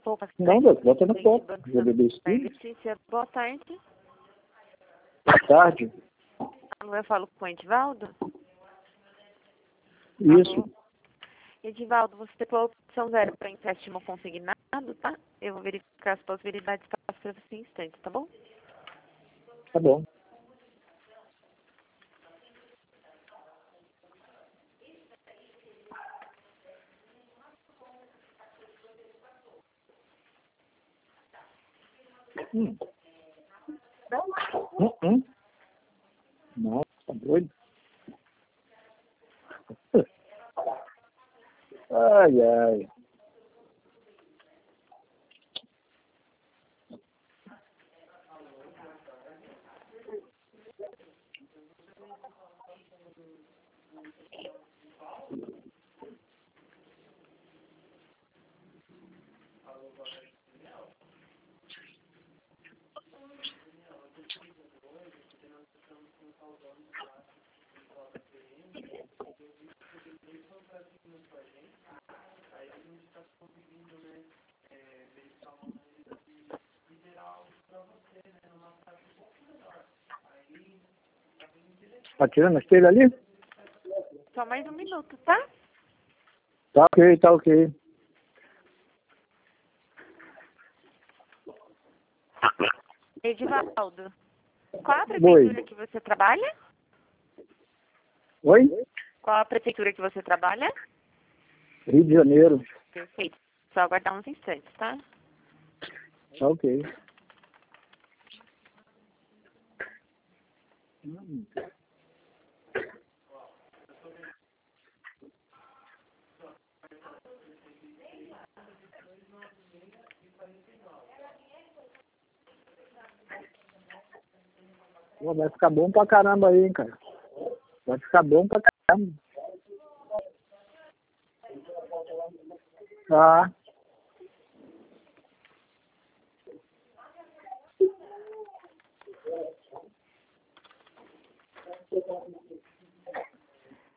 Poucas Não, bota no copo. Já bebeu isso tudo? Letícia, boa tarde. Boa tarde. Alô, eu falo com o Edivaldo? Isso. Alô? Edivaldo, você tem a opção 0 para empréstimo consignado, tá? Eu vou verificar as possibilidades para você em instante, tá bom? Tá bom. Nossa, tá doido? Ai, ai. Tá tirando a telha ali? Só mais um minuto, tá? Tá ok, tá ok. Edivaldo, qual a prefeitura que você trabalha? Oi? Qual a prefeitura que você trabalha? Rio de Janeiro. Perfeito. Só aguardar uns instantes, tá? Tá ok. Pô, vai ficar bom pra caramba aí, hein, cara. Vai ficar bom pra caramba. Tá.